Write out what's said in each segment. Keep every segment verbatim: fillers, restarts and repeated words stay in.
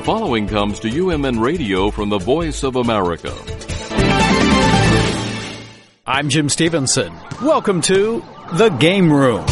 The following comes to U M N Radio from the Voice of America. I'm Jim Stevenson. Welcome to The Game Room.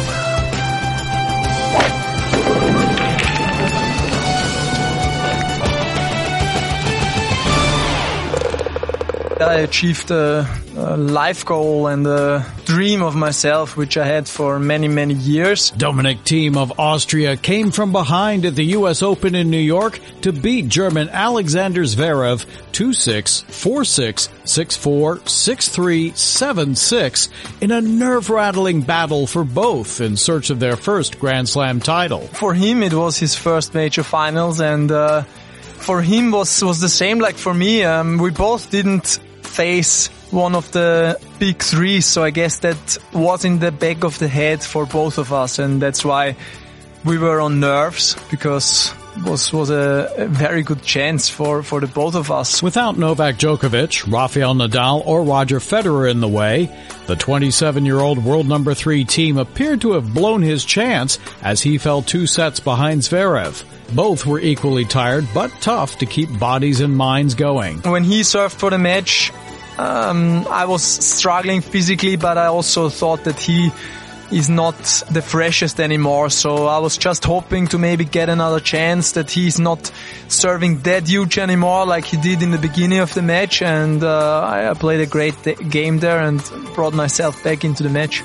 I achieved a, a life goal and a dream of myself, which I had for many, many years. Dominic Thiem of Austria came from behind at the U S Open in New York to beat German Alexander Zverev two six, four six, six four, six three, seven six in a nerve-rattling battle for both in search of their first Grand Slam title. For him, it was his first major finals, and uh, for him was was the same like for me. Um, we both didn't face one of the big three, so I guess that was in the back of the head for both of us, and that's why we were on nerves, because it was, was a, a very good chance for, for the both of us. Without Novak Djokovic, Rafael Nadal, or Roger Federer in the way, the twenty-seven-year-old world number three Thiem appeared to have blown his chance as he fell two sets behind Zverev. Both were equally tired, but tough to keep bodies and minds going. When he served for the match, um, I was struggling physically, but I also thought that he is not the freshest anymore. So I was just hoping to maybe get another chance, that he's not serving that huge anymore like he did in the beginning of the match. And uh, I played a great game there and brought myself back into the match.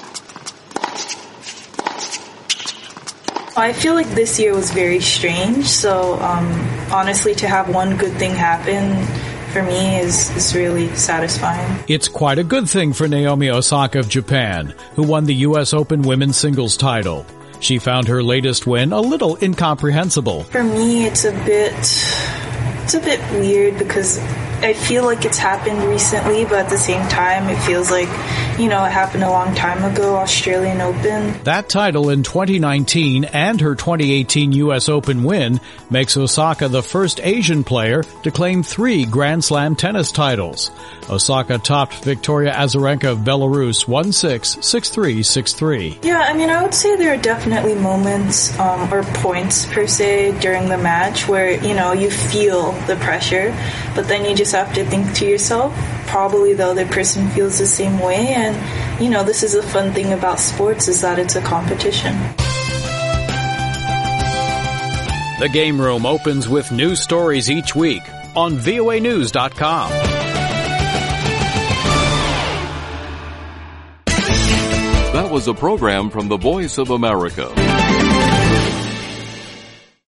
I feel like this year was very strange, so um, honestly, to have one good thing happen for me is, is really satisfying. It's quite a good thing for Naomi Osaka of Japan, who won the U S Open women's singles title. She found her latest win a little incomprehensible. For me, it's a bit, it's a bit weird because I feel like it's happened recently, but at the same time, it feels like, you know, it happened a long time ago, Australian Open. That title in twenty nineteen and her twenty eighteen U S Open win makes Osaka the first Asian player to claim three Grand Slam tennis titles. Osaka topped Victoria Azarenka of Belarus one six, six three, six three. Yeah, I mean, I would say there are definitely moments um, or points, per se, during the match where, you know, you feel the pressure, but then you just have to think to yourself, probably the other person feels the same way. And, you know, this is the fun thing about sports, is that it's a competition. The Game Room opens with news stories each week on V O A news dot com. That was a program from the Voice of America.